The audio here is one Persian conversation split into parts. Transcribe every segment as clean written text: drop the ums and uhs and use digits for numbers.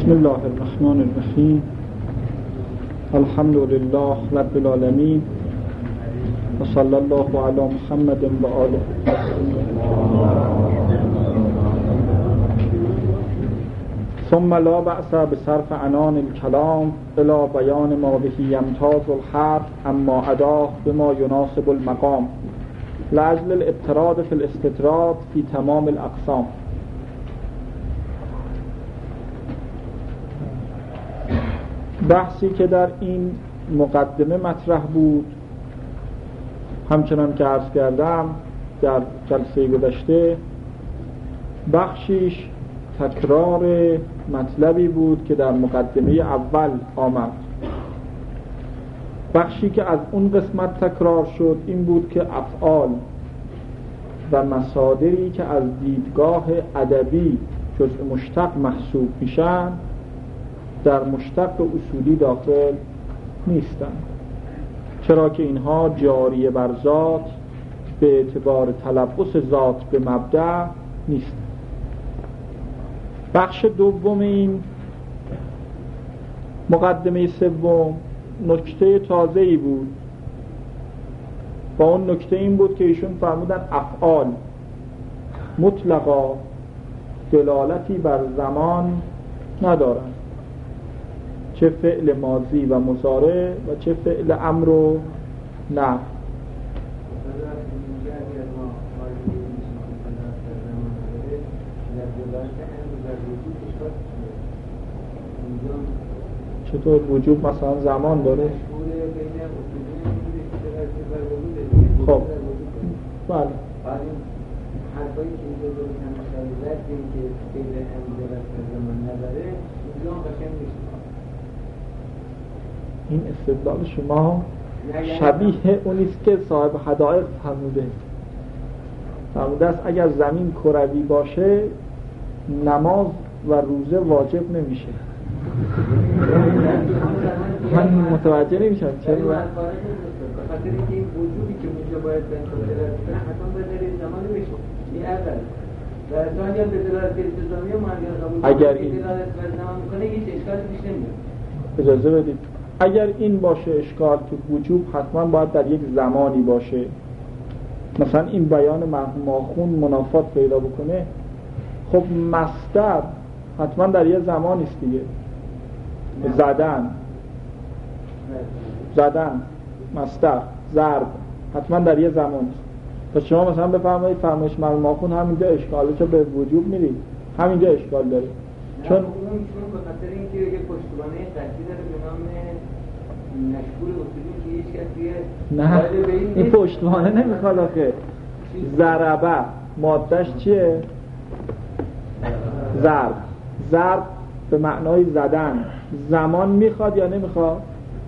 بسم الله الرحمن الرحیم. الحمد لله رب العالمین و صلی الله علی محمد و آله. ثم لا بأس بصرف عنان الكلام الى بیان ما به یمتاز الحرف اما اداه بما یناسب المقام لاجل الاضطراد فی الاستطراد فی تمام الاقسام. بحثی که در این مقدمه مطرح بود، همچنان که عرض کردم در جلسه گذشته، بخشیش تکرار مطلبی بود که در مقدمه اول آمد. بخشی که از اون قسمت تکرار شد این بود که افعال و مصادری که از دیدگاه ادبی جزء مشتق محسوب میشن در مشتق اصولی داخل نیستند، چرا که اینها جاریه بر ذات به اعتبار تلبس ذات به مبدأ نیست. بخش دوم این مقدمه سوم نکته تازه‌ای بود. با اون نکته این بود که ایشون فرمودن افعال مطلقا دلالتی بر زمان ندارند، چه فعل ماضی و مضارع و چه فعل امر و نفی. چطور وجوب مثلا زمان داره؟ خب بله، حرفایی که اینجا رو مشابهت داریم که فعل امر و زمان نداره، اینجا قشنگ نیست. این استدلال شما شبیه اونیست که صاحب حدائق فرموده است اگر زمین کروی باشه نماز و روزه واجب نمیشه. من متوجه نمیشم چرا. خاطر اینکه این وجودی که اونجا باید به انتظار کنه حتما به دلیل زمان نمیشه. این اول در ثانیا به دلالت التزامی و معنی اگر این دلالت بر زمان میکنه هیچ اشکالی پیش نمیاد. اجازه بدید، اگر این باشه اشکال که وجوب حتما باید در یک زمانی باشه، مثلا این بیان مرحوم آخوند منافات پیدا بکنه، خب مصدر حتما در یک زمانی است دیگه. زدن مصدر، ضرب حتما در یک زمانی است. پس شما مثلا بفرمایید فرمایش مرحوم آخوند همینجا اشکاله، چون به وجوب میرید همینجا اشکال داره، چون به خاطر اینکه یه پشتوانه قطعی داره به نام مشهور اصولی که هیچ کسی نه این پشتوانه نمیخواد آخه. ضربه مادهش چیه؟ ضرب به معنای زدن. زمان میخواد یا نمیخواد؟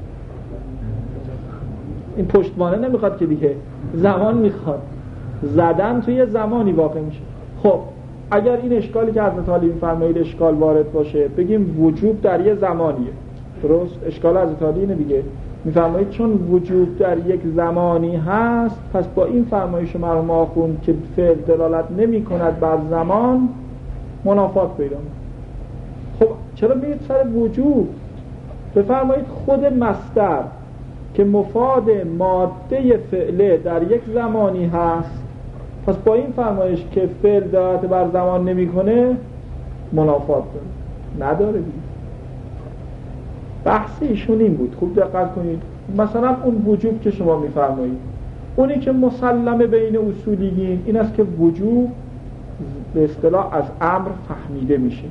این پشتوانه نمیخواد که دیگه، زمان میخواد. زدن توی زمانی واقع میشه. خب اگر این اشکالی که حضرت علی میفرمایید اشکال وارد باشه، بگیم وجوب در یه زمانیه، درست؟ اشکال حضرت علی اینه دیگه، میفرمایید چون وجوب در یک زمانی هست، پس با این فرمایش مرحوم آخوند که فعل دلالت نمی کند بر زمان منافات پیدا می‌کنه. خب چرا میگید سر وجوب؟ بفرمایید خود مصدر که مفاد ماده فعله در یک زمانی هست، پس با این فرمایش که فعل دلالت بر زمان نمی‌کنه منافات نداره دیگه. بحث ایشون این بود، خوب دقت کنید. مثلا اون وجوب که شما میفرمایید، اونی که مسلمه بین اصولیین این است که وجوب به اصطلاح از امر فهمیده میشه.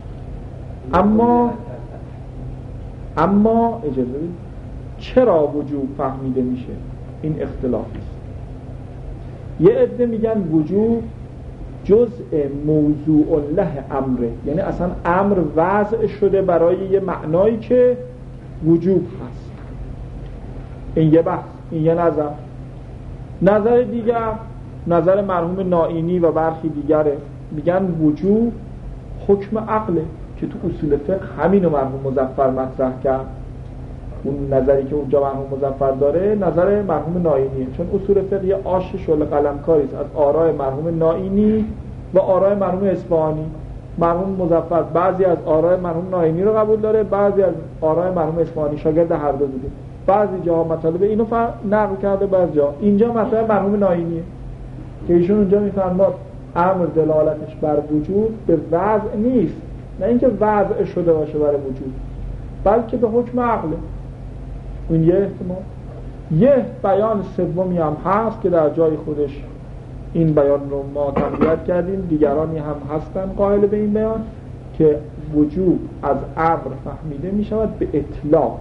اما اجازه بدید، چرا وجوب فهمیده میشه؟ این اختلافی است. یه عده میگن وجوب جزء موضوع له امره، یعنی اصلا امر وضع شده برای یه معنایی که وجوب هست. این یه بحث، این یه نظر دیگر، نظر مرحوم نائینی و برخی دیگره، میگن وجوب حکم عقله که تو اصول فقه همینو مرحوم مظفر مطرح کرد. اون نظری که اونجا مرحوم مظفر داره نظر مرحوم نائینیه، چون اصول فقه یه آش شعله قلمکاری است از آراء مرحوم نائینی و آراء مرحوم اصفهانی. مرحوم مظفر بعضی از آراء مرحوم ناینی رو قبول داره، بعضی از آراء مرحوم اصفهانی، شاگرد هر دو بوده. بعضی جاها مطالب اینو نقل کرده، بعضی جا اینجا مطلب مرحوم ناینیه که ایشون اونجا میفرماد امر دلالتش بر وجود به وضع نیست، نه اینکه وضع شده باشه برای وجود، بلکه به حکم عقله. این یه احتمال. یه بیان سومی هم هست که در جای خودش این بیان رو ما تقویت کردیم، دیگرانی هم هستن قائل به این بیان که وجود از امر فهمیده می شود به اطلاق،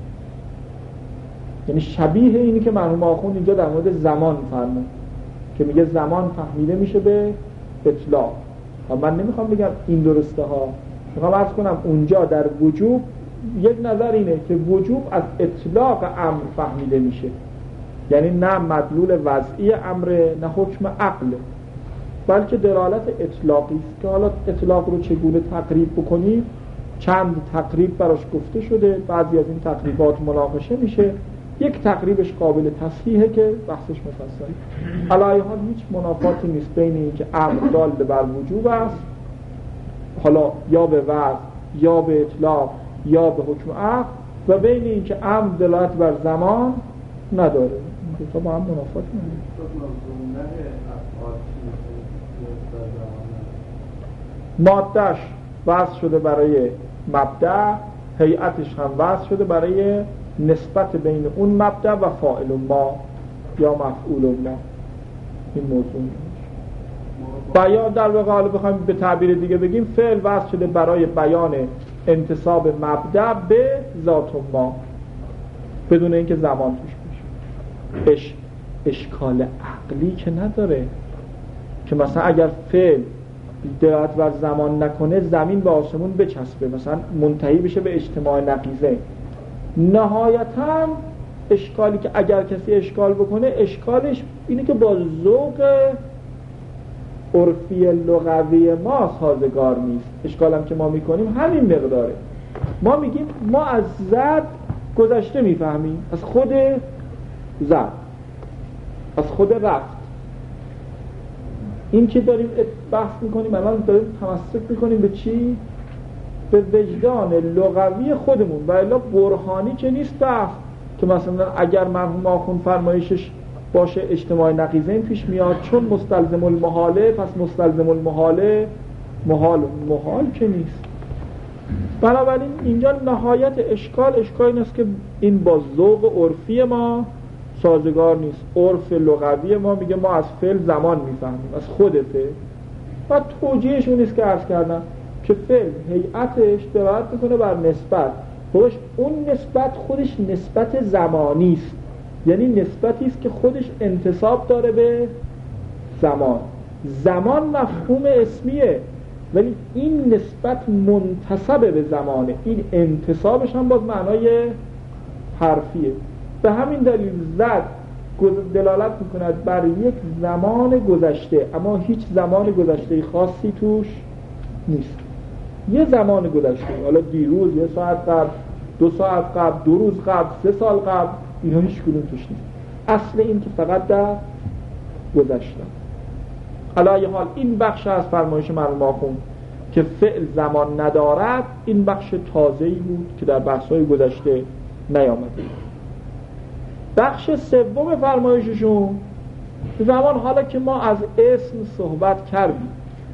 یعنی شبیه اینی که مرحوم آخوند اینجا در مورد زمان فرمود که میگه زمان فهمیده میشه به اطلاق. من نمیخوام بگم این درسته ها، میخوام عرض کنم اونجا در وجوب یک نظر اینه که وجوب از اطلاق امر فهمیده میشه، یعنی نه مدلول وضعی امر، نه حکم عقله، بلکه دلالت اطلاقی است که حالا اطلاق رو چگونه تقریب بکنیم، چند تقریب براش گفته شده، بعضی از این تقریبات مناقشه میشه، یک تقریبش قابل تصحیحه که بحثش مفصله. علی حال هیچ منافاتی نیست بین این که امر دال بر وجوب است، حالا یا به وضع یا به اطلاق یا به حکم عقل، و بین این که امر دلالت بر زمان نداره. این دو تا با هم منافات نداره. مادهش وضع شده برای مبدأ، هیئتش هم وضع شده برای نسبت بین اون مبدأ و فاعل ما یا مفعول ما. این موضوع بیان در واقع، حالا بخوایم به تعبیر دیگه بگیم، فعل وضع شده برای بیان انتساب مبدأ به ذات ما بدون اینکه زمان توش باشه. اشکال عقلی که نداره که مثلا اگر فعل دلالت بر زمان نکنه زمین به آسمون بچسبه، مثلا منتهی بشه به اجتماع نقیضه. نهایتاً اشکالی که اگر کسی اشکال بکنه، اشکالش اینه که با ذوق عرفی لغوی ما سازگار نیست. اشکالم که ما میکنیم همین مقداره. ما میگیم ما از زد گذشته میفهمیم، از خود زد، از خود رفت. این که داریم بحث میکنیم الان داریم تمسک میکنیم به چی؟ به وجدان لغوی خودمون، و الا برهانی که نیست بحث که مثلا اگر مرحوم آخوند فرمایشش باشه اجتماع نقیضین پیش میاد چون مستلزم المحاله، پس مستلزم المحاله محال که نیست. بنابراین اینجا نهایت اشکال این است که این با ذوق عرفی ما سازگار نیست. عرف لغوی ما میگه ما از فعل زمان میفهمیم، از خود فعل، و توجیهش اون است که عرض کردم که فعل هیئتش دلالت میکنه بر نسبت. خودش اون نسبت خودش نسبت زمانی است، یعنی نسبتی است که خودش انتساب داره به زمان. زمان مفهوم اسمیه ولی این نسبت منتسب به زمانه، این انتسابش هم باز معنای حرفیه. به همین دلیل زد دلالت میکند بر یک زمان گذشته، اما هیچ زمان گذشته خاصی توش نیست. یه زمان گذشته، حالا دیروز، یه ساعت قبل، 2 ساعت قبل، 2 روز قبل، 3 سال قبل، اینا هیچ کدوم توش نیست. اصل این که فقط در گذشته. علی حال این بخش از فرمایش مرحوم آخوند که فعل زمان ندارد، این بخش تازه‌ای بود که در بحث‌های گذشته نیامده. بخش سوم فرمایششون زمان، حالا که ما از اسم صحبت کردیم،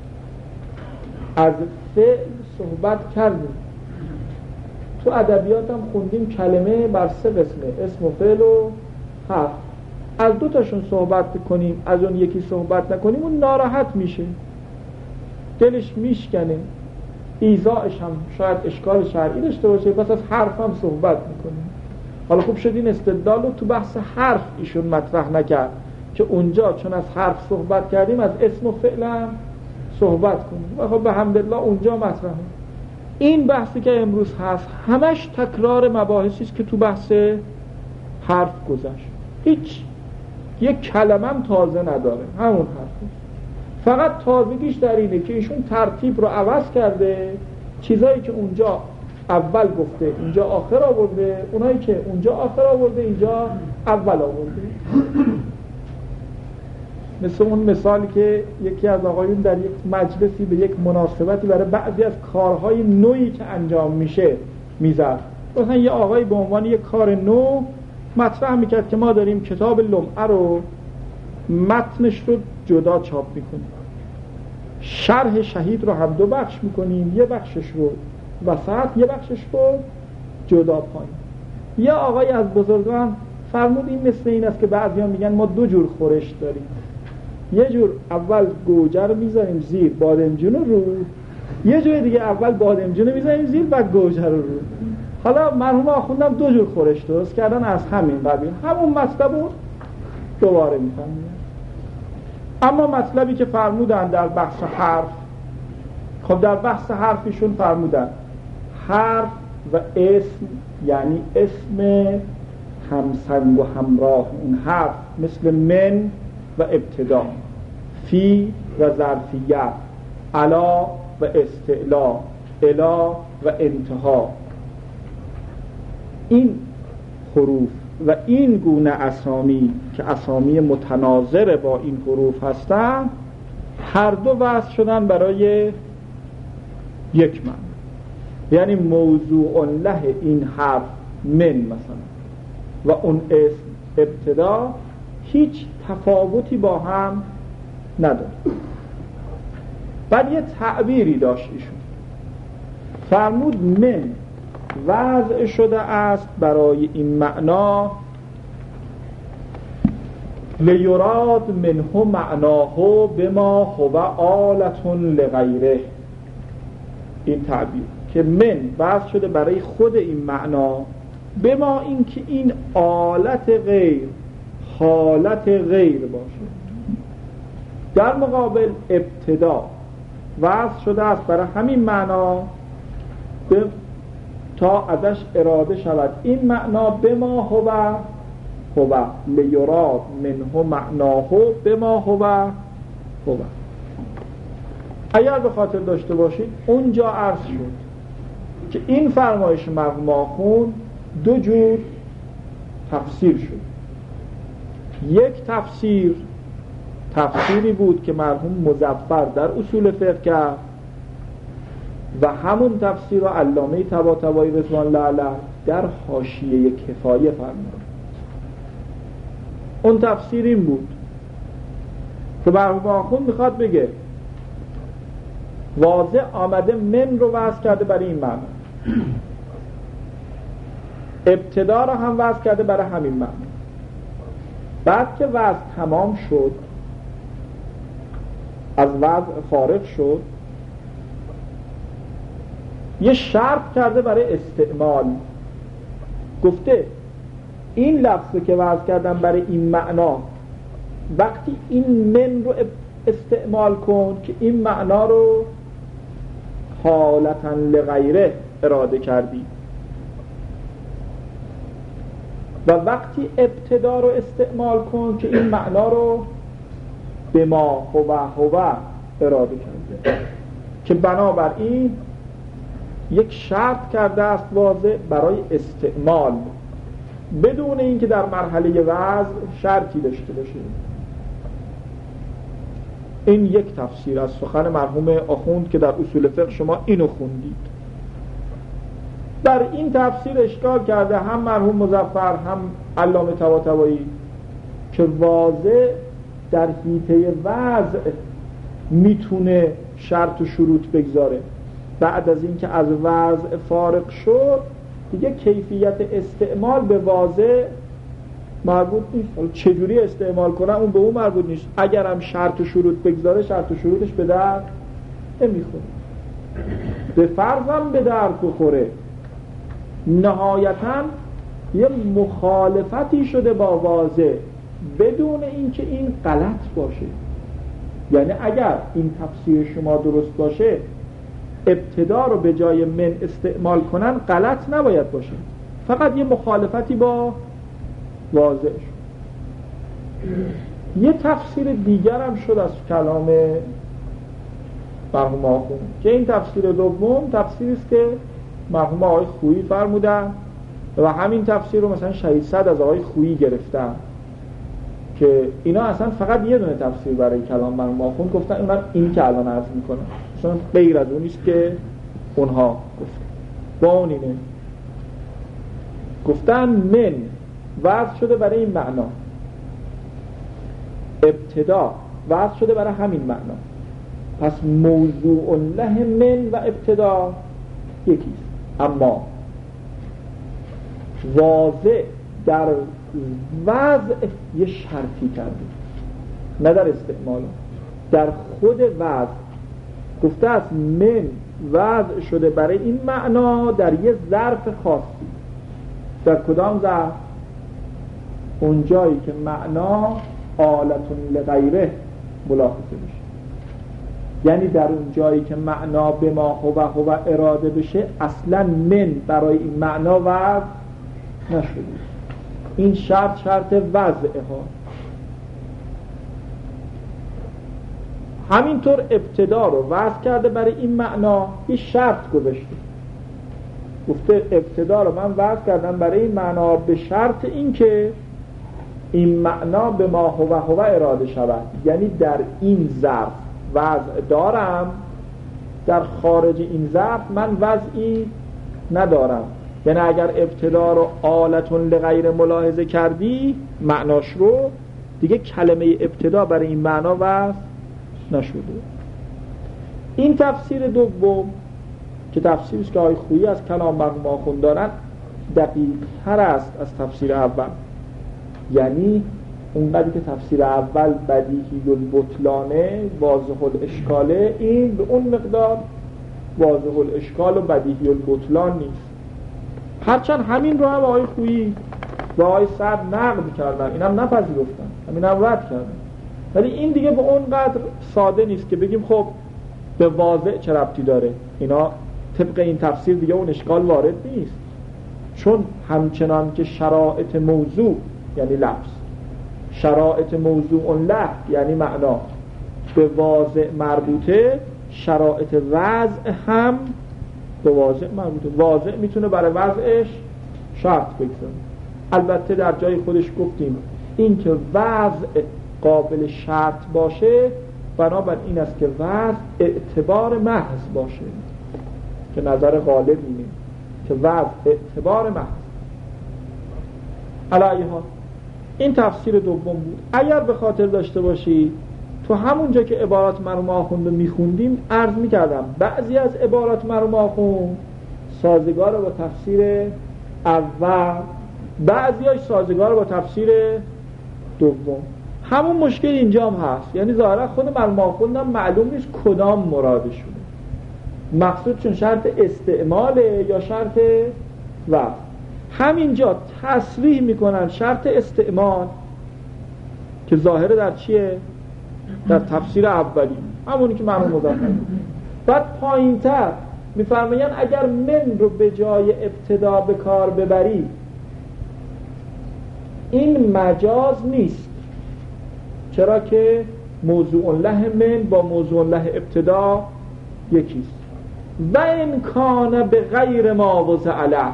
از فعل صحبت کردیم، تو ادبیات هم خوندیم کلمه بر 3 قسمه، اسم و فعل و حرف. از 2 تاشون صحبت کنیم، از اون یکی صحبت نکنیم، اون ناراحت میشه، دلش میشکنه، ایذائش هم شاید اشکال شرعی داشته باشه، بس از حرف هم صحبت میکنیم. حالا خوب شد این استدلال رو تو بحث حرف ایشون مطرح نکرد که اونجا چون از حرف صحبت کردیم از اسم و فعل هم صحبت کنیم، و خب به حمدالله اونجا مطرحه. این بحثی که امروز هست همش تکرار مباحثی است که تو بحث حرف گذشت، هیچ یک کلمه هم تازه نداره، همون حرف. فقط تازگیش در اینه که ایشون ترتیب رو عوض کرده، چیزایی که اونجا اول گفته اینجا آخر آورده، اونایی که اونجا آخر آورده اینجا اول آورده. مثل اون مثالی که یکی از آقایون در یک مجلسی به یک مناسبتی برای بعضی از کارهای نوعی که انجام میشه میزد. مثلا یه آقایی به عنوان یک کار نو مطرح میکرد که ما داریم کتاب لمعه رو متنش رو جدا چاپ میکنیم، شرح شهید رو هم 2 بخش میکنیم، یه بخشش رو وسط، یه بخشش رو جدا پایین. یه آقای از بزرگان فرمود این مثل این است که بعضیا میگن ما 2 جور خورش داریم، یه جور اول گوجه رو میذاریم زیر بادمجون رو، یه جور دیگه اول بادمجون رو میذاریم زیر بعد گوجه رو. حالا مرحوم آخوندم 2 جور خورش درست کردن از همین قبیل، همون مطلب رو دوباره میفهمیم. اما مطلبی که فرمودن در بحث حرف، خب در بحث حرفیشون فرمودن حرف و اسم یعنی اسم همسنگ و همراه اون حرف مثل من و ابتدا، فی و ظرفیت، علا و استعلا، الا و انتها، این حروف و این گونه اسامی که اسامی متناظر با این حروف هستند هر دو وضع شدن برای یک معنی. یعنی موضوع له این حرف من مثلا و اون اسم ابتدا هیچ تفاوتی با هم نداره. بعد یه تعبیری داشت ایشون، فرمود من وضع شده است برای این معنا لیراد منه معناه بما هو آلة لغیره. این تعبیر که من وضع شده برای خود این معنا بما این که این آلت غیر حالت غیر باشه. در مقابل ابتدا وضع شده است برای همین معنا تا ازش اراده شود این معنا بما هو لیراد منه معناه بما هو. اگر به خاطر داشته باشید اونجا عرض شد که این فرمایش مرحوم آخوند 2 جور تفسیر شد. یک تفسیری بود که مرحوم مظفر در اصول فقه کرد و همون تفسیر رو علامه طباطبایی رضوان الله علیه در حاشیه کفایه فرمود. اون تفسیر این بود که مرحوم آخوند میخواد بگه واضح آمده من رو وضع کرده برای این معنی، ابتدا رو هم وضع کرده برای همین معنی. بعد که وضع تمام شد، از وضع فارغ شد، یه شرط کرده برای استعمال. گفته این لفظی که وضع کردم برای این معنا وقتی این من رو استعمال کن که این معنا رو حالتاً لغیره اراده کردی و وقتی ابتدا رو استعمال کن که این معنا رو به ما هو اراده کردی، که بنابراین یک شرط کرده است واضح برای استعمال بدون اینکه در مرحله وضع شرطی داشته باشه. این یک تفسیر از سخن مرحوم آخوند که در اصول فقه شما اینو خوندید. در این تفسیر اشکال کرده هم مرحوم مظفر هم علامه طباطبایی که واضح در حیطه وضع میتونه شرط و شروط بگذاره، بعد از اینکه از وضع فارغ شد دیگه کیفیت استعمال به واضع مربوط نیست. حالا چجوری استعمال کنم اون به اون مربوط نیست. اگرم شرط و شروط بگذاره شرط و شروطش به درد نمیخوره، به فرضم به درد بخوره نهایتاً یه مخالفتی شده با واضع بدون اینکه این غلط باشه. یعنی اگر این تفسیر شما درست باشه ابتدا رو به جای من استعمال کنن غلط نباید باشه، فقط یه مخالفتی با واضح شد. یه تفسیر دیگر هم شد از کلام مرحوم آخوند که این تفسیر دوم تفسیری است که مرحوم آقای خویی فرمودن و همین تفسیر رو مثلا شهید صد از آقای خویی گرفتن که اینا اصلا فقط یه دونه تفسیر برای کلام مرحوم آخوند گفتن، اونم این که الان عرض میکنم اصلا غیر از اونیست که اونها گفتن. با اون اینه گفتن من وضع شده برای این معنا، ابتدا وضع شده برای همین معنا، پس موضوع له من و ابتدا یکیست. اما واضع در وضع یه شرطی کرده، نه در استعمال، در خود وضع گفته است من وضع شده برای این معنا در یه ظرف خاصی. در کدام ظرف؟ اون جایی که معنا آلتون لغیره ملاحظه بشه، یعنی در اون جایی که معنا به ما هو اراده بشه اصلا من برای این معنا وضع نشده. این شرط وضعه ها. همینطور ابتدا رو وضع کرده برای این معنا، یه شرط گذاشته، گفته ابتدا رو من وضع کردم برای این معنا به شرط این که این معنا به ما هو اراده شود، یعنی در این ظرف وضع دارم، در خارج این ظرف من وضعی ندارم. یعنی اگر ابتدا رو آلتون لغیر ملاحظه کردی معناش رو، دیگه کلمه ابتدا برای این معنا وضع نشده. این تفسیر دوم که تفسیری است که آقای خویی از کلام مرحوم آخوند دارن دقیق تر است از تفسیر اول. یعنی اونقدر که تفسیر اول بدیهی البطلانه واضح الاشکاله، این به اون مقدار واضح الاشکال و بدیهی البطلان نیست. هرچند همین رو هم آقای خویی و آقای سعد نقد کردن، اینم نپذیرفتن، همینم رد کردن، ولی این دیگه به اونقدر ساده نیست که بگیم خب به واضح چه ربطی داره. اینا طبق این تفسیر دیگه اون اشکال وارد نیست، چون همچنان که شرایط موضوع یعنی لفظ، شرایط موضوع له یعنی معنا به واضح مربوطه، شرایط وضع هم به واضع مربوطه. واضع میتونه برای وضعش شرط بگذاره. البته در جای خودش گفتیم این که وضع قابل شرط باشه بنابر این است که وضع اعتبار محض باشه، که نظر غالب اینه که وضع اعتبار محض. علی ها این تفسیر دوم بود. اگر به خاطر داشته باشی تو همونجا که عبارات مرحوم آخوند رو میخوندیم عرض میکردم بعضی از عبارات مرحوم آخوند سازگار با تفسیر اول، بعضیاش سازگار با تفسیر دوم. همون مشکل اینجا هم هست، یعنی ظاهرا خود مرحوم آخوند هم معلوم نیست کدام مراده شده، مقصود چون شرط استعماله یا شرط وضع. همینجا تصریح میکنن شرط استعمال که ظاهره در چیه؟ در تفسیر اولی، همونی که مرحوم مضافر. بعد پایینتر میفرمایند اگر من رو به جای ابتدا به کار ببری این مجاز نیست، چرا که موضوع له من با موضوع له ابتدا یکیست. و این کان به غیر ما وضع له،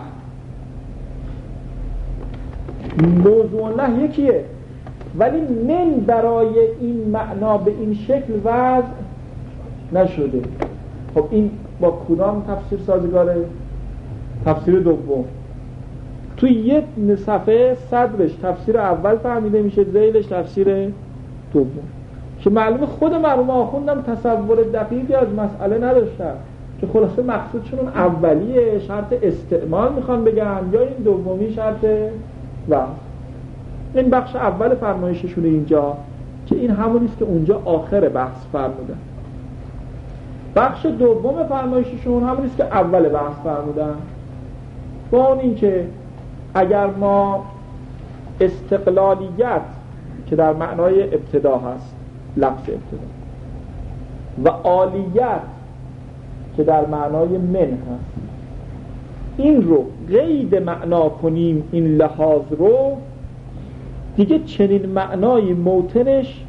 موضوع له یکیه ولی من برای این معنا به این شکل وضع نشده. خب این با کدام تفسیر سازگاره؟ تفسیر دوم. توی یه صفحه صدرش تفسیر اول فهمیده میشه، ذیلش تفسیر دوم، که معلومه خود مرحوم آخوندم تصور دقیقی از مسئله نداشتن، که خلاصه مقصودشون اون اولیه شرط استعمال میخوان بگن یا این دومی شرط وضع. این بخش اول فرمایششونه اینجا که این همونیست که اونجا آخر بحث فرمودن. بخش دوم فرمایششون همونیست که اول بحث فرمودن، با اون این که اگر ما استقلالیت که در معنای ابتدا هست لفظ ابتدا و عالیت که در معنای من هست این رو قید معنا کنیم، این لحاظ رو دیگه چنین معنای موتنش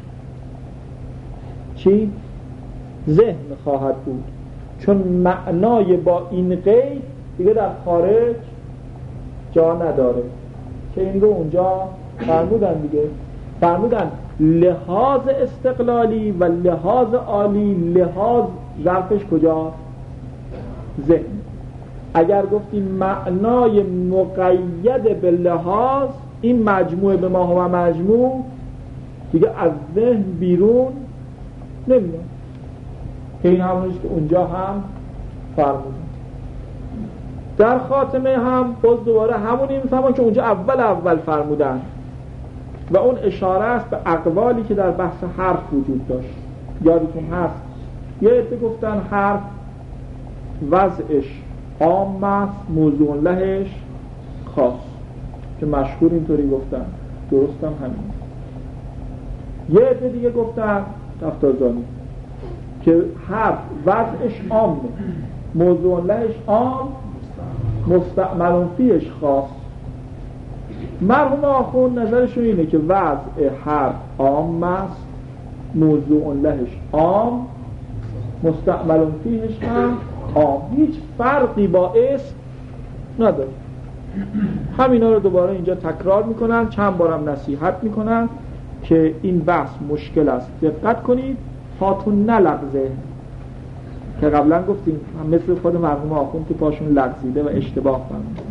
چی؟ ذهن خواهد بود، چون معنای با این قید دیگه در خارج جا نداره، که این رو اونجا فرمودن دیگه فرمودن لحاظ استقلالی و لحاظ عالی. لحاظ ظرفش کجا؟ ذهن. اگر گفتیم معنای مقید به لحاظ، این مجموعه به ما و مجموع دیگه از ذهن بیرون نمیاد. این همونیست که اونجا هم فرمودن. در خاتمه هم باز دوباره همونی میفهمن که اونجا اول فرمودن و اون اشاره است به اقوالی که در بحث حرف وجود داشت. یادتون هست یه عده گفتن حرف وضعش عام است، موضوع لهش خاص، که مشهور اینطوری گفتن، درست هم همین. یه عده دیگه گفتن دفترزانی که حرف وضعش عامه، موضوع لهش عام، مستعمل فیهش خاص. مرحوم آخوند نظرشون اینه که وضع حرف عام است، موضوع لهش عام، مستعمل فیهش هم عام، هیچ فرقی با اسم نداره. همینا رو دوباره اینجا تکرار میکنن، چند بارم نصیحت میکنن که این بحث مشکل است، دقت کنید پاتون نلغزه، که قبلا گفتیم مثل خود مرحوم آخوند که پاشون لغزیده و اشتباه فرمودن.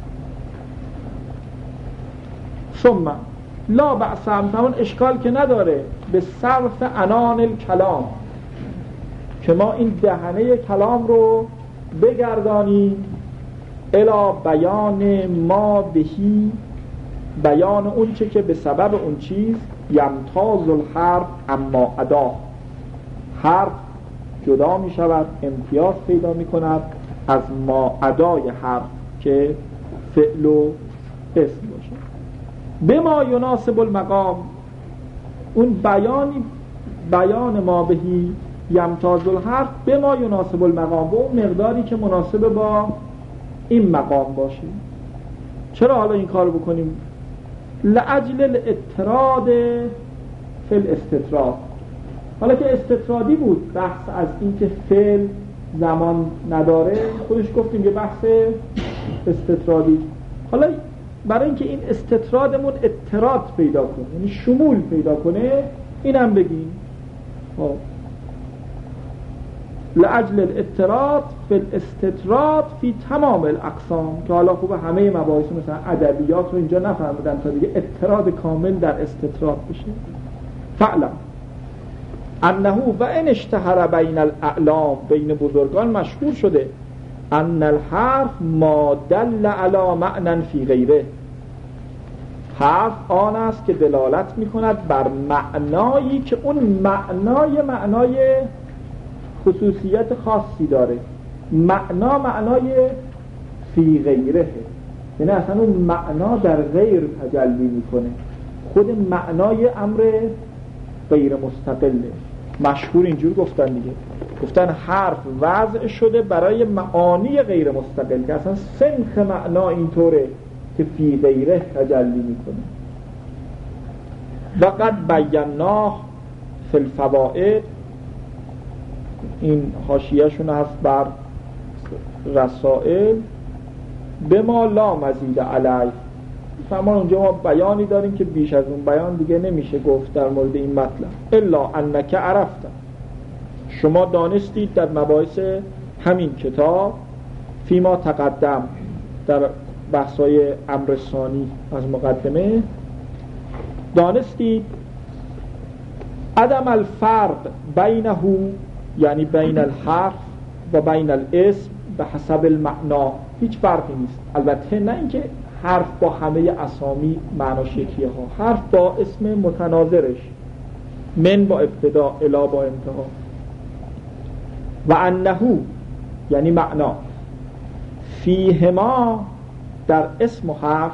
ثم لا بأس، همون اشکال که نداره به صرف عنان الکلام، که ما این دهنه کلام رو بگردانیم الی بیان ما بهی، بیان اون چه که به سبب اون چیز یمتاز الحرف اما ادا، حرف جدا می شود، امتیاز پیدا می کند از ما ادای حرف که فعل و اسم باشه. به ما یناسب المقام، اون بیان ما بهی یمتاز الحرف به ما یناسب المقام، به اون مقداری که مناسب با این مقام باشه. چرا حالا این کار بکنیم؟ لأجل الاضطراد فی الاستطراد. حالا که استطرادی بود بحث از این که فعل زمان نداره، خودش گفتیم که بحث استطرادی. حالا برای اینکه این استطرادمون اضطراد پیدا کنه، یعنی شمول پیدا کنه، اینم بگیم لأجل الاضطراد فی الاستطراد فی تمام الاقسام، که حالا خوبه همه مباحث مثلا ادبیات رو اینجا نفهمیدن تا دیگه اضطراد کامل در استطراد بشه. فعلا انه و ان اشتهر بین الاعلام، بین بزرگان مشهور شده، ان الحرف ما دل علی معنی فی غیره، حرف آن است که دلالت می کند بر معنایی که اون معنای خصوصیت خاصی داره. معنای فی غیره، یعنی اصلا اون معنا در غیر تجلی میکنه، خود معنای امر غیر مستقله. مشهور اینجور گفتن دیگه، گفتن حرف وضع شده برای معانی غیر مستقل، که اصلا سنخ معنا اینطوره که فی غیره تجلی میکنه. و قد بیناه فی الفوائد، این حاشیه‌شون هست بر رسائل، به ما لا مزید علیه. فرمان اونجا ما بیانی داریم که بیش از اون بیان دیگه نمیشه گفت در مورد این مطلب. الا انک عرفت، شما دانستید در مباحث همین کتاب، فیما تقدم، در بحثای امر ثانی از مقدمه دانستید، عدم الفرق بینه، یعنی بین الحرف و بین الاسم به حسب المعنا، هیچ فرقی نیست. البته نه اینکه حرف با همه اسامی معناش یکیه ها، حرف با اسم متناظرش، من با ابتدا، الا با انتها. و انه یعنی معنا، فیهما در اسم و حرف،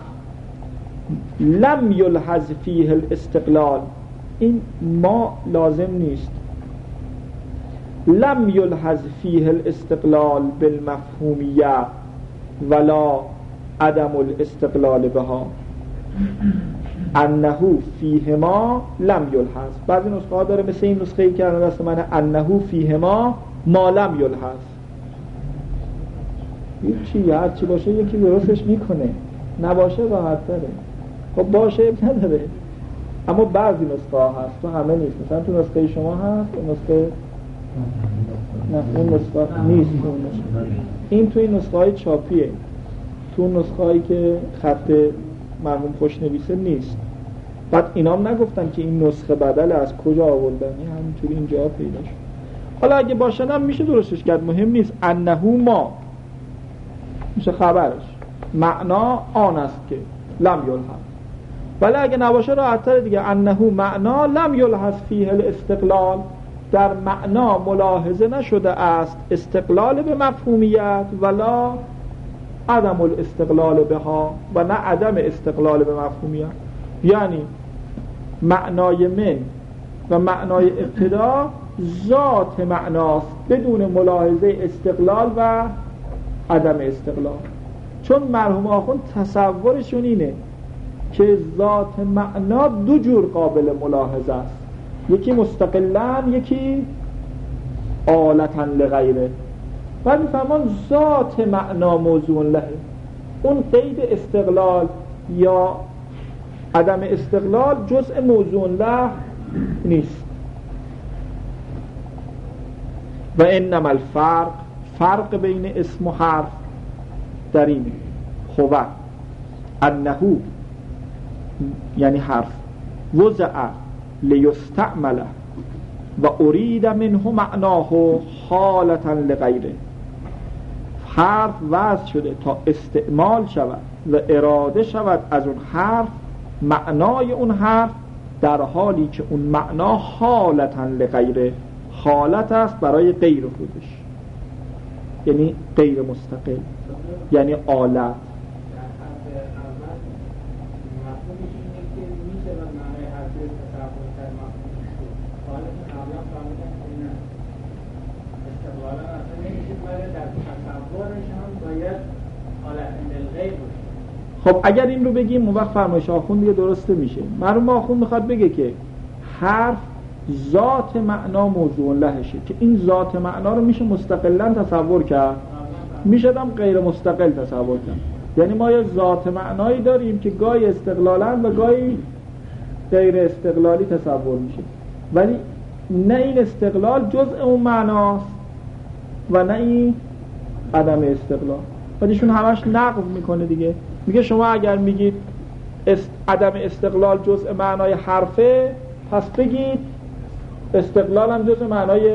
لم یلحظ فیه الاستقلال، این ما لازم نیست، لم یلحظ فیه الاستقلال بالمفهومیه ولا عدم الاستقلال بها، انه فیهما لم یلحظ. بعضی نسخه ها داره مثل این نسخه ای که دست من، انه فیهما ما لم یلحظ. هیچی، هرچی باشه یکی درستش میکنه، نباشه راحت تره. خب باشه نداره، اما بعضی نسخه ها هست، تو همه نیست. مثلا تو نسخه شما هست، اون نسخه نه، اون نسخه نیست. این توی نسخه های چاپیه، تو نسخه هایی که خط مرحوم خوشنویسه نیست. بعد اینام نگفتن که این نسخه بدل از کجا آوردن، همینطوری اینجا پیدا شد. حالا اگه باشن هم میشه درستش کرد، مهم نیست. انهو ما میشه خبرش، معنا آن است که لم یلحظ. ولی اگه نباشه راحت‌تر دیگه. انهو معنا لم یلحظ فیه الاستقلال، در معنا ملاحظه نشده است استقلال به مفهومیت ولا عدم الاستقلال بها، و نه عدم استقلال به مفهومیت. یعنی معنای من و معنای ابتدا ذات معناست بدون ملاحظه استقلال و عدم استقلال. چون مرحوم آخوند تصورشون اینه که ذات معنا دو جور قابل ملاحظه است، یکی مستقلاً، یکی آلتاً لغیره. بعد میفهمان ذات معنا موضوع له، اون قید استقلال یا عدم استقلال جزء موضوع له نیست. و انما فرق بین اسم و حرف در این خوبه انهو یعنی حرف وضع لیستعمل و ارید منه معناه حالتا لغیره، حرف وضع شده تا استعمال شود و اراده شود از اون حرف معنای اون حرف، در حالی که اون معنا حالتا لغیره، حالت است برای غیر خودش، یعنی غیر مستقل، یعنی آلت. خب اگر این رو بگیم اون وقت فرمایش آخوند دیگه درسته میشه. مرحوم آخوند میخواد بگه که حرف ذات معنا موضوع لهشه، که این ذات معنا رو میشه مستقلاً تصور کرد، میشه هم غیر مستقل تصور کرد. یعنی ما یه ذات معنایی داریم که گاهی استقلالاً و گاهی غیر استقلالی تصور میشه، ولی نه این استقلال جزء اون معناست و نه این عدم استقلال. بعدشون همش نقض میکنه دیگه. میگه شما اگر میگید عدم استقلال جزء معنای حرفه، پس بگید استقلال هم جزء معنای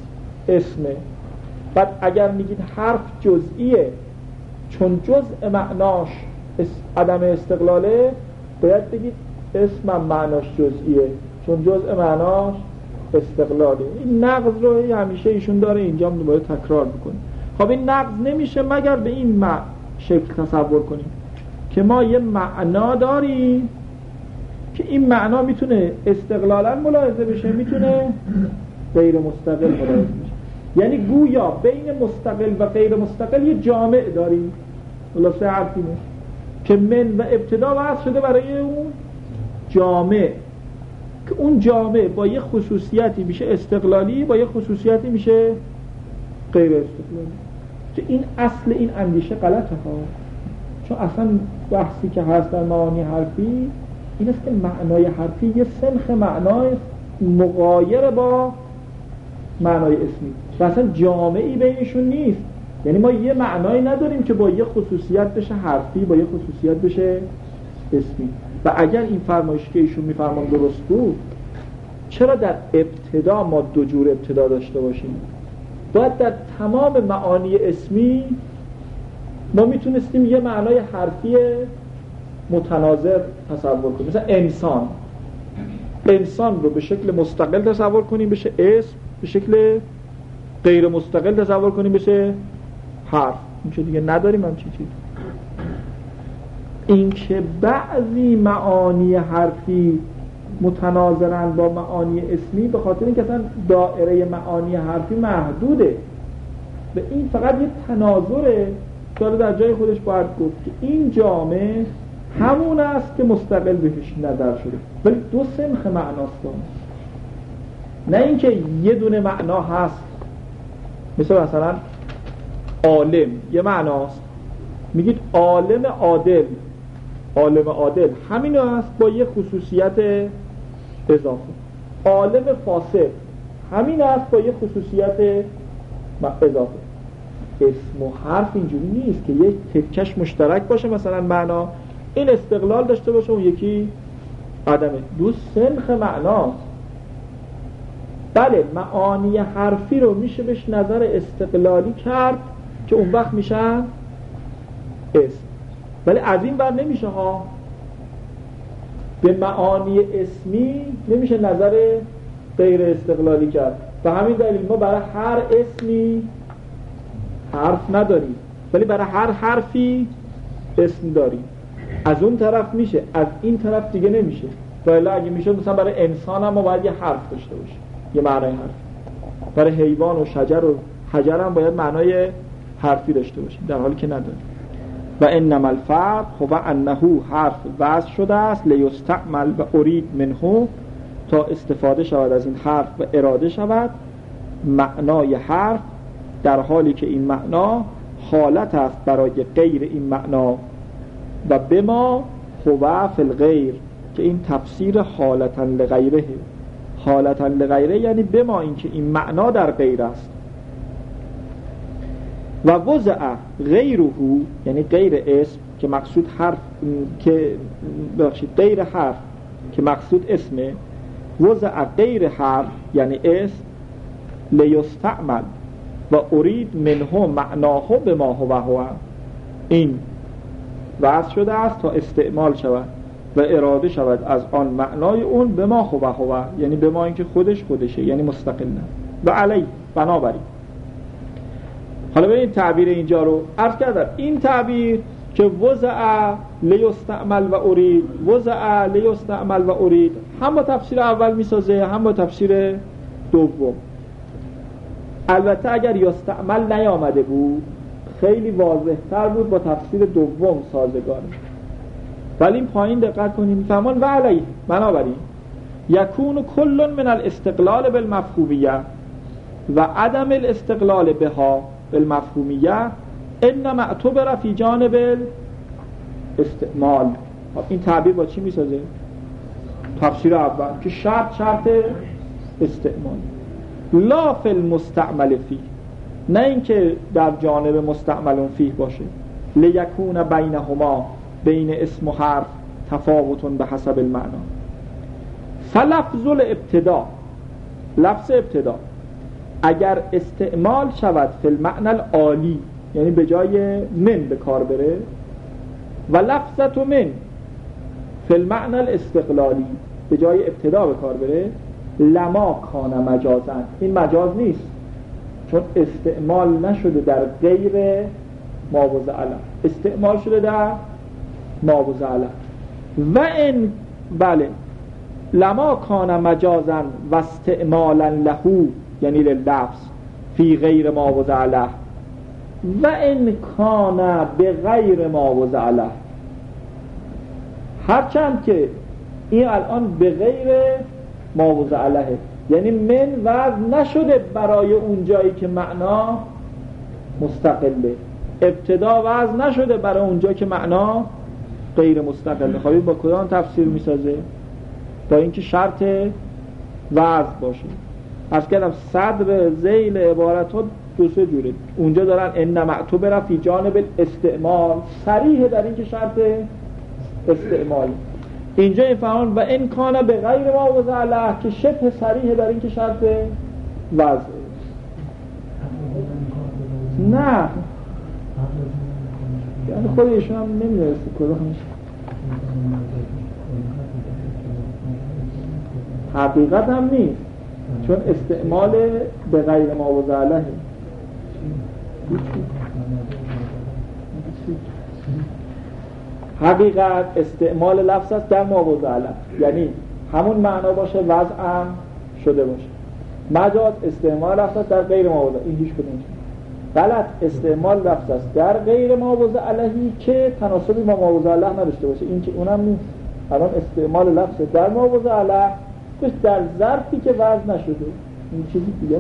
اسمه. بعد اگر میگید حرف جزئیه چون جزء معناش عدم استقلاله، باید بگید اسم هم معناش جزئیه چون جزء معناش استقلاله. این نقض رو همیشه ایشون داره، اینجا هم باید تکرار میکنه. خب این نقض نمیشه مگر به این شکل تصور کنیم که ما یه معنا داریم که این معنا میتونه استقلالا ملاحظه بشه، میتونه غیر مستقل ملاحظه بشه. یعنی گویا بین مستقل و غیر مستقل یه جامع داریم. خلاصه حرفینه که من و ابتدا وضع شده برای اون جامع، که اون جامع با یه خصوصیتی میشه استقلالی، با یه خصوصیتی میشه غیر استقلالی. که این اصل این اندیشه غلطه ها. چون اصلا بحثی که هست در معانی حرفی این است که معنای حرفی یه سنخ معنای مغایر با معنای اسمی و اصلا جامعی بینشون نیست. یعنی ما یه معنایی نداریم که با یه خصوصیت بشه حرفی، با یه خصوصیت بشه اسمی. و اگر این فرمایشی که ایشون میفرمان درست بود، چرا در ابتدا ما دو جور ابتدا داشته باشیم؟ باید در تمام معانی اسمی ما میتونستیم یه معنای حرفی متناظر تصور کنیم. مثلا انسان رو به شکل مستقل تصور کنیم بشه اسم، به شکل غیر مستقل تصور کنیم بشه حرف. این که دیگه نداریم هم چی. این که بعضی معانی حرفی متناظرن با معانی اسمی به خاطر اینکه اصلا دائره معانی حرفی محدوده، و این فقط یه تناظره که در جای خودش باید گفت که این جامع همون است که مستقل بهش نظر شده، ولی دو سنخ معناست، نه اینکه یه دونه معنا هست. مثلا عالم یه معناست، میگید عالم عادل، عالم عادل همین هست با یه خصوصیت اضافه. عالم فاسد همین است با یه خصوصیت اضافه. اسم و حرف اینجوری نیست که یک تکش مشترک باشه، مثلا معنا این استقلال داشته باشه و یکی عدمه. دو سنخ معناست. بله معانی حرفی رو میشه بهش نظر استقلالی کرد که اون وقت میشن اسم، ولی از این بر نمیشه ها. به معانی اسمی نمیشه نظر غیر استقلالی کرد. به همین دلیل ما برای هر اسمی حرف نداریم، ولی برای هر حرفی اسم داریم. از اون طرف میشه، از این طرف دیگه نمیشه. ولی اگه میشه مثلا برای انسان هم ما باید یه حرف داشته باشیم، یه معنای حرف. برای حیوان و شجر و حجر هم باید معنای حرفی داشته باشیم، در حالی که نداریم. و انما الفرق هو انه حرف وضع شده است لیستعمل و ارید منه، تا استفاده شود از این حرف و اراده شود معنای حرف، در حالی که این معنا حالت است برای غیر این معنا. و بما هو فی الغیر، که این تفسیر حالتا لغیره. حالتا لغیره یعنی بما اینکه این معنا در غیر است. و وضع غیره یعنی غیر اسم که مقصود حرف، که بخشید غیر حرف که مقصود اسمه. وضع غیر حرف یعنی اسم لیستعمل و ارید منه معناه بما هو، این وضع شده است تا استعمال شود و اراده شود از آن معنای اون بما هو، یعنی بما اینکه خودشه، یعنی مستقل نه. و علی بنابراین حالا ببینید تعبیر اینجا رو عرض کردم. این تعبیر که وضع لیستعمل و ارید، وضع لیستعمل و ارید، هم با تفسیر اول میسازه هم با تفسیر دوم. البته اگر یستعمل نیامده بود خیلی واضح تر بود، با تفسیر دوم سازگاره. ولی این پایین دقت کنیم فرمان و علیه بنابراین یکون کل من الاستقلال بالمفهومیه و عدم الاستقلال بها بالمفهومیه انما اعتبر فی جانب استعمال. این تعبیر با چی میسازه؟ تفسیر اول که شرط استعمال، لا فی المستعمل فیه، نه اینکه در جانب مستعمل فیه باشه. لیکون بینهما، بین اسم و حرف تفاوت به حسب المعنا. فلفظ الابتدا، لفظ ابتدا اگر استعمال شود فی المعنى العالی، یعنی به جای من به کار بره، و لفظت من فی المعنى الاستقلالی، به جای ابتدا به کار بره، لما کان مجازا، این مجاز نیست چون استعمال نشده در غیر ماوضع له، استعمال شده در ماوضع له. و این بله لما کان مجازا و استعمالا له یعنی لللفظ فی غیر ماوضع له، و این کان به غیر ماوضع له، هرچند که این الان به غیر ماوضع له، یعنی من وضع نشده برای اون جایی که معنا مستقله، ابتدا وضع نشده برای اون جایی که معنا غیر مستقله. خواهید با کدام تفسیر میسازه؟ با اینکه شرط وضع باشه. از کردم صدر ذیل عبارت ها دو سه جوره. اونجا دارن انما اعتبر فی جانب الاستعمال، صریح در اینکه شرط استعمال. اینجا این فرمان و این کانه به غیر ماوضع له که شبه صریح در اینکه شرط وضع. نه یعنی خود ایشون هم نمیدونسته کدامش حقیقت هم نیست، چون استعمال به غیر ماوضع له. حقیقت استعمال لفظ است در ماوضع له، یعنی همون معنا باشه وضع هم شده باشه. مجاز استعمال لفظ است در غیر ماوضع، این هیچ کدوم نیست. غلط استعمال لفظ است در غیر ماوضع لهی که تناسبی با ماوضع له نداشته باشه، این که اونم نیست. الان استعمال لفظ در ماوضع له در ظرفی که وضع نشده، این چیزی دیگه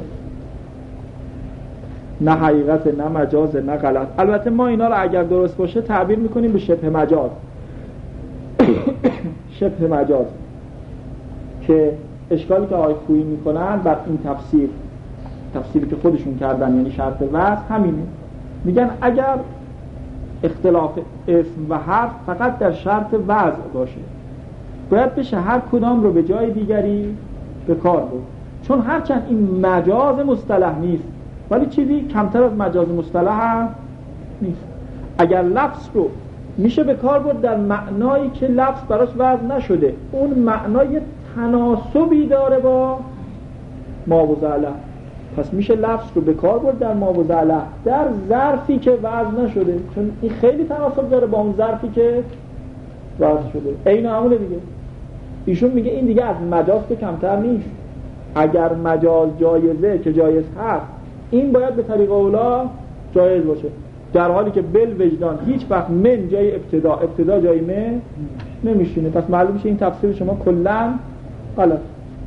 نه حقیقت نه مجاز نه غلط. البته ما اینا رو اگر درست باشه تعبیر میکنیم به شبه مجاز. شبه مجاز که اشکالی که آقای خویی میکنن بر این تفسیری که خودشون کردن، یعنی شرط وضع همینه. میگن اگر اختلاف اسم و حرف فقط در شرط وضع باشه، باید بشه هر کدام رو به جای دیگری به کار برد. چون هرچند این مجاز مصطلح نیست، ولی چیزی کمتر از مجاز مصطلح هم نیست. اگر لفظ رو میشه به کار برد در معنایی که لفظ براش وضع نشده، اون معنای تناسبی داره با ماوضعله، پس میشه لفظ رو به کار برد در ماوضعله در ظرفی که وضع نشده، چون این خیلی تناسب داره با اون ظرفی که وضع شده. عین همونه دیگه. ایشون میگه این دیگه از مجاز که کمتر نیست. اگر مجاز جایزه که جایز هست، این باید به طریق اولا جایز باشه، در حالی که بل وجدان هیچ وقت من جای ابتدا جای من نمیشینه. پس معلوم میشه این تفسیر شما کلا غلط.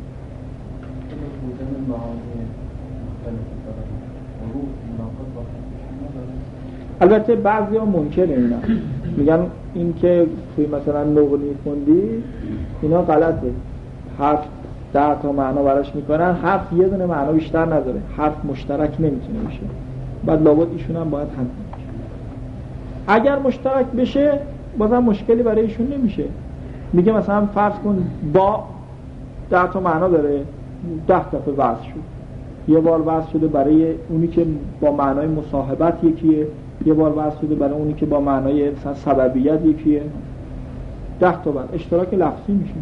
البته بعضی ها منکر اینا میگن این که توی مثلا نغنی خوندی اینا غلطه، حرف 10 تا معنا براش میکنن، حرف یه دونه معنا بیشتر نداره، حرف مشترک نمیتونه بشه، بعد لابد ایشون هم باید هم بشه. اگر مشترک بشه بازم مشکلی برای ایشون نمیشه. میگه مثلا فرض کن با 10 تا معنا داره، 10 دفعه وضع شد، یه بار وضع شده برای اونی که با معنای مصاحبت یکیه، یه بار وضع شده برای اونی که با معنای سببیت یکیه، 10 تا بعد اشتراک لفظی میشه.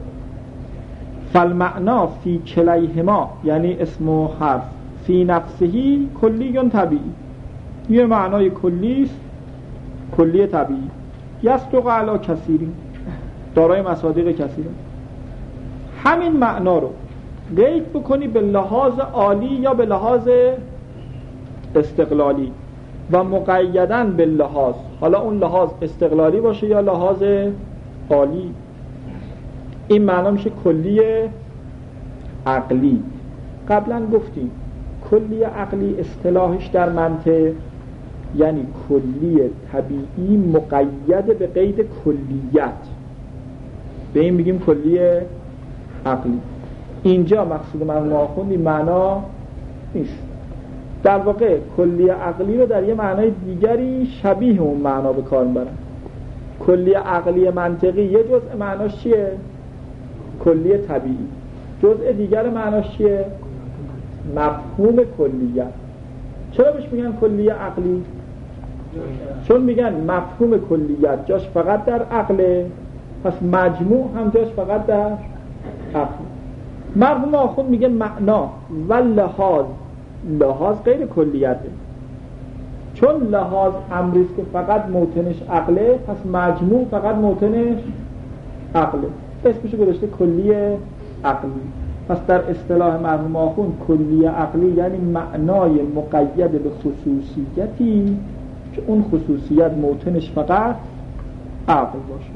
فالمعنا فی کلیهما، یعنی اسم و حرف، فی نفسهی کلی طبیعی، یه معنای کلی است، کلی طبیعی، یصدق علی کثیری، دارای مصادیق کثیره. همین معنا رو قید بکنی به لحاظ عالی یا به لحاظ استقلالی و مقیدن به لحاظ، حالا اون لحاظ استقلالی باشه یا لحاظ عالی، این معنا میشه کلی عقلی. قبلا گفتیم کلی عقلی اصطلاحش در منطق یعنی کلی طبیعی مقید به قید کلیت، به این میگیم کلی عقلی. اینجا مقصود مرحوم آخوندی معنا نیست، در واقع کلی عقلی رو در یه معنای دیگری شبیه اون معنا به کار میبرن. کلی عقلی منطقی یه جزء معناش چیه؟ کلی طبیعی. جزء دیگر معناش چیه؟ مفهوم کلیت. چرا بهش میگن کلی عقلی؟ چون میگن مفهوم کلیت جاش فقط در عقله، پس مجموع هم جاش فقط در عقل. مرحوم آخوند میگه معنا و لحاظ غیر کلیته، چون لحاظ امریست که فقط موطنش عقله، پس مجموع فقط موطنش عقله، اسمشو گذاشته کلی عقلی. پس در اصطلاح مرحوم آخوند کلی عقلی یعنی معنای مقید به خصوصیتی که اون خصوصیت موطنش فقط عقل باشه.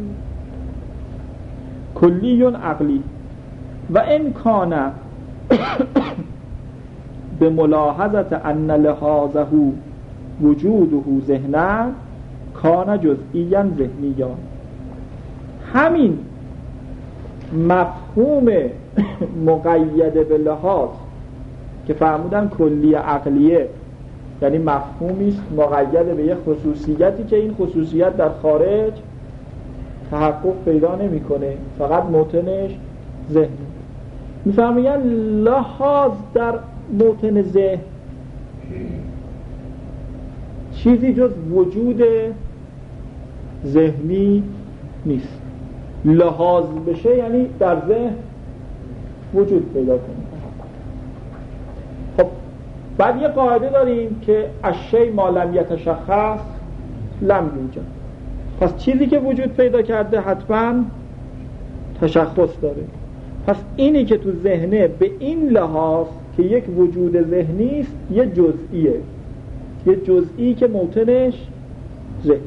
کلی عقلی. و این کان به ملاحظت ان لحاظه وجوده ذهنا کان جزئیا ذهنیا. همین مفهوم مقید به لحاظ که فرمودن کلی عقلیه یعنی مفهومی است مقید به یک خصوصیتی که این خصوصیت در خارج تحقق پیدا نمیکنه، فقط موطنش ذهن. میفرمایند لحاظ در موطن ذهن چیزی جز وجود ذهنی نیست. لحاظ بشه یعنی در ذهن وجود پیدا کنه. خب بعد یه قاعده داریم که الشیء ما لم یتشخص لم یوجد. پس چیزی که وجود پیدا کرده حتما تشخص داره. پس اینی که تو ذهنه به این لحاظ که یک وجود ذهنی است یه جزئیه، یه جزئی که موطنش ذهنه.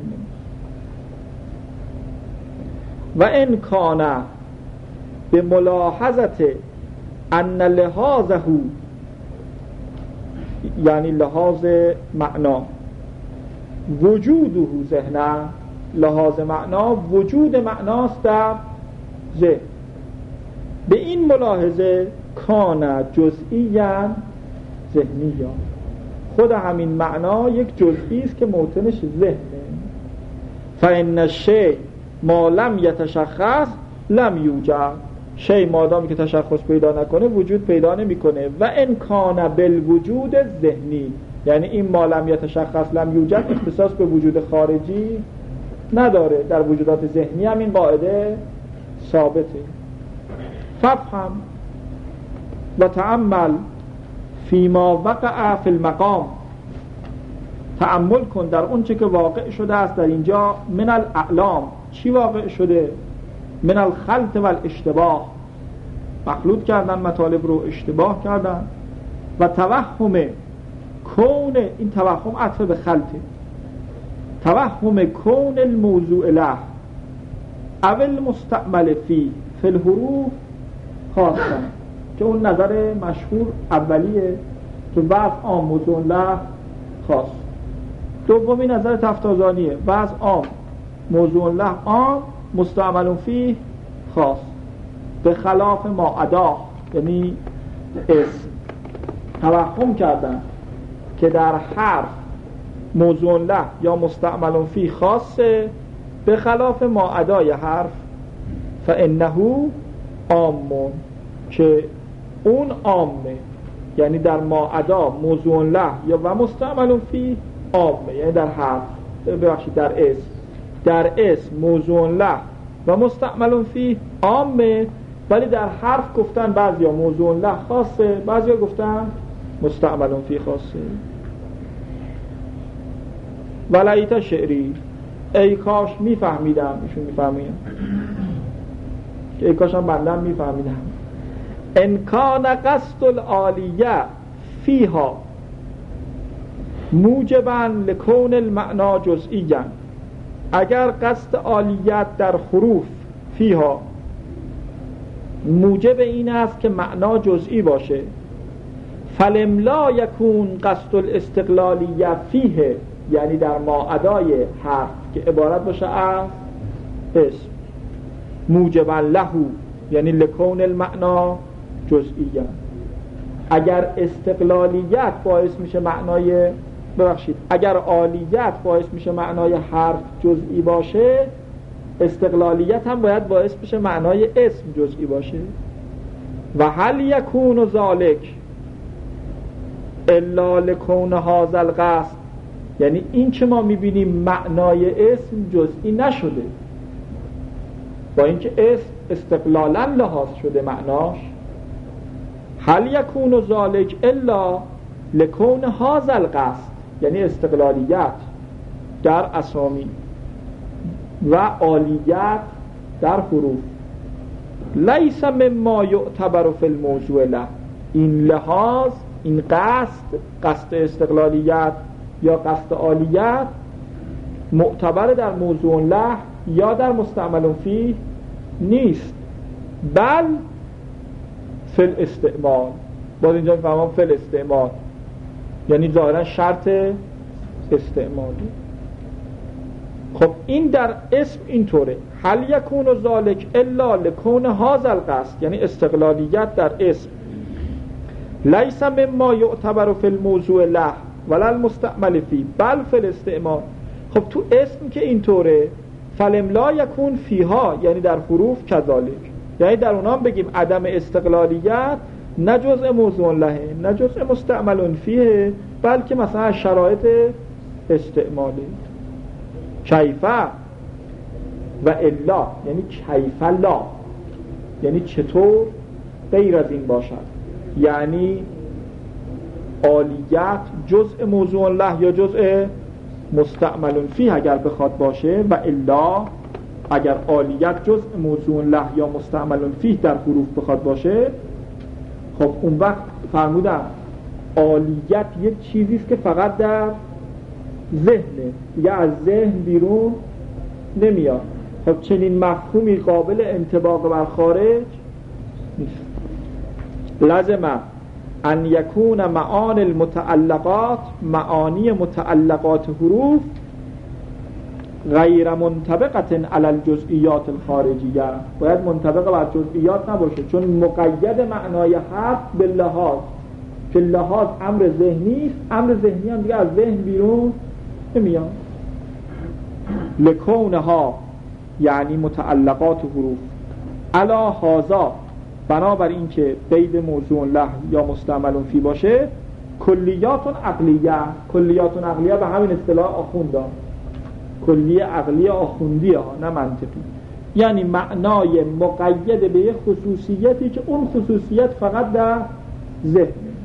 و ان کان به ملاحظت ان لحاظه یعنی لحاظ معنا وجوده ذهنا، لحاظ معنا وجود معناست در ذهن. به این ملاحظه کان جزئیاً ذهنی‌ا، خود همین معنا یک جزئی است که موطنش ذهنه. فإن الشیء ما لم یتشخص لم یوجد، شی مادامی که تشخص پیدا نکنه وجود پیدا نمیکنه. و ان کان بالوجود ذهنی، یعنی این ما لم یتشخص لم یوجد اختصاص به وجود خارجی نداره، در وجودات ذهنی هم این قاعده ثابته. ففهم و تأمل فیما وقع فی المقام، تأمل کن در اون چه که واقع شده است در اینجا. من الاعلام، چی واقع شده؟ من الخلط و الاشتباه، مخلوط کردن مطالب رو، اشتباه کردن. و توهم کون، این توهم عطف به خلطه، توهم کون الموضوع له اول مستعمل فی الحروف خاصا، که اون نظر مشهور اولیه که وضع عام موضوع له خاص. دومی نظر تفتازانیه، وضع عام موضوع له عام مستعمل فی خاص، به خلاف ما عدا، یعنی اسم. توهم کردن که در حرف موضوع له یا مستعمل فی خاصه، به خلاف ما عدای حرف. فانه عام، که اون عامه، یعنی در ما عدا موضوع له یا و مستعمل فی عامه، یعنی در حرف، ببخشید در اسم موضوع له و مستعمل فی عامه، ولی در حرف گفتن بعضیا موضوع له خاصه، بعضیا گفتن مستعمل فی خاصه. ولایت شعری، ای کاش میفهمیدم، ایشون میفهمید، ای کاش هم بندم میفهمیدم. ان کان قصد العالیه فیها موجبا لکون المعنا جزئیا، اگر قصد عالیت در حروف فیها موجب این است که معنا جزئی باشه، فلملا یکون قصد الاستقلالیه فیه، یعنی در ماعدای حرف که عبارت باشه از اسم، موجبا لهو یعنی لکون المعنا جزئیه. اگر استقلالیت باعث میشه معنای، اگر عالیت باعث میشه معنای حرف جزئی باشه، استقلالیت هم باید باعث بشه معنای اسم جزئی باشه. و هل یکون ذالک الا لکون هذا القصد، یعنی این که ما میبینیم معنای اسم جزئی نشده، با اینکه اسم استقلالا لحاظ شده معناش. هل یکون ذالک الا لکون هذا القصد، یعنی استقلالیت در اسامی و عالیت در حروف. لیس مما یعتبر فی الموضوع له، این لحاظ، این قصد استقلالیت یا قصد عالیت معتبر در موضوع له یا در مستعمل فیه نیست، بل فی الاستعمال. باز اینجا میفهمم فی الاستعمال یعنی ظاهرا شرط استعمالی. خب این در اسم اینطوره، هل یکون ذالک الا لکون هذا القصد، یعنی استقلالیت در اسم. لیس مما یعتبر فی الموضوع له ولا المستعمل فی بل فی الاستعمال. خب تو اسم که اینطوره، فلم لا یکون فیها یعنی در حروف کذالک، یعنی در اونها بگیم عدم استقلالیت نه جزء موضوع له نه جزء مستعمل فیه، بلکه مثلا شرایط استعمالی. کیفه و الا یعنی کیفه لا، یعنی چطور غیر از این باشد، یعنی عالیت جزء موضوع له یا جزء مستعمل فیه اگر بخواد باشه، و الا اگر عالیت جزء موضوع له یا مستعمل فیه در حروف بخواد باشه، خب اون وقت فرمودم عالیت یه چیزیست که فقط در ذهنه، دیگه از ذهن بیرون نمیاد. خب چنین مفهومی قابل انطباق بر خارج نیست. لازمه ان یکون معانی المتعلقات، معانی متعلقات حروف غیر منطبقة علی الجزئیات الخارجیه، باید منطبق بر جزئیات نباشه، چون مقید معنای حرف به لحاظ، که لحاظ امر ذهنی است، امر ذهنی هم دیگه از ذهن بیرون نمیاد. لکونها یعنی متعلقات حروف علا هازا، بنابر این که قید موضوع له یا مستعمل فی باشه، کلیات عقلیه، کلیات عقلیه به همین اصطلاح آخونده، کلیه عقلیه آخوندی ها نه منطقی، یعنی معنای مقید به یک خصوصیتی که اون خصوصیت فقط در ذهن.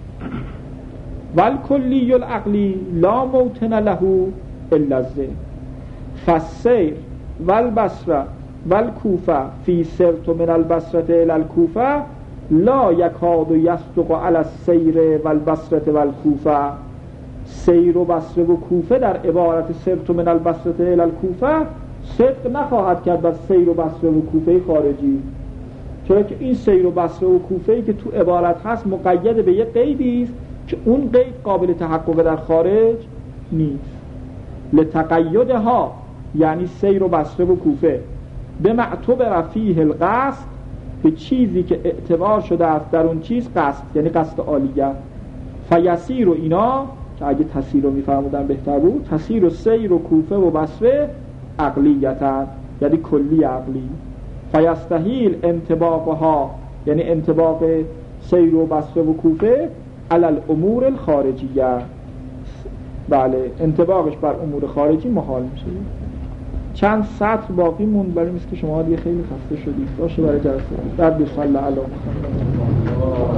والکلی العقلی لا موطن له الا الذهن فالسیر والبصره والکوفه فی سرت من البصره الى الکوفه لا یکاد یصدق علی السیر والبصره والکوفه. سیر و بصره و کوفه در عبارت سرت من البصره الى الکوفه صدق نخواهد کرد بر سیر و بصره و کوفه خارجی، چرا که این سیر و بصره و کوفه‌ای که تو عبارت هست مقید به یک قیدی است که اون قید قابل تحقق در خارج نیست. لتقیدها یعنی سیر و بصره و کوفه به معتبر فیه القصد، به چیزی که اعتبار شده است در اون چیز قصد، یعنی قصد عالیه. فیسیر و اینا که اگه تسیر رو میفرمودن بهتر بود، تسیر و سیر و کوفه و بصره عقلیتن یعنی کلی عقلی. فیستحیل انطباقها یعنی انطباق سیر و بصره و کوفه علی الامور الخارجیه، بله انطباقش بر امور خارجی محال میشه. چند سطر باقی موند، برای اینکه شما دیگه خیلی خسته شدید، باشه برای جلسه بعد. بسم الله علیه